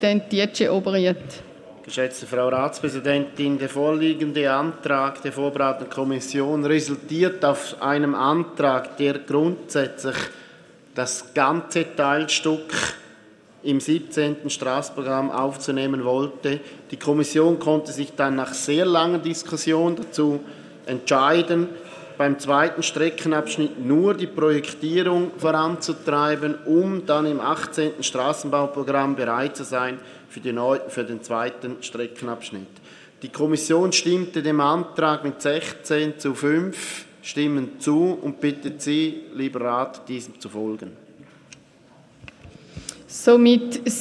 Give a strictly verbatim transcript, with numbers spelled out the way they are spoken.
Dietschi operiert. Geschätzte Frau Ratspräsidentin, der vorliegende Antrag der vorbereitenden Kommission resultiert aus einem Antrag, der grundsätzlich das ganze Teilstück im siebzehnten Straßenprogramm aufzunehmen wollte. Die Kommission konnte sich dann nach sehr langer Diskussion dazu entscheiden, beim zweiten Streckenabschnitt nur die Projektierung voranzutreiben, um dann im achtzehnten Straßenbauprogramm bereit zu sein für, die neu, für den zweiten Streckenabschnitt. Die Kommission stimmte dem Antrag mit sechzehn zu fünf Stimmen zu und bittet Sie, lieber Rat, diesem zu folgen. Somit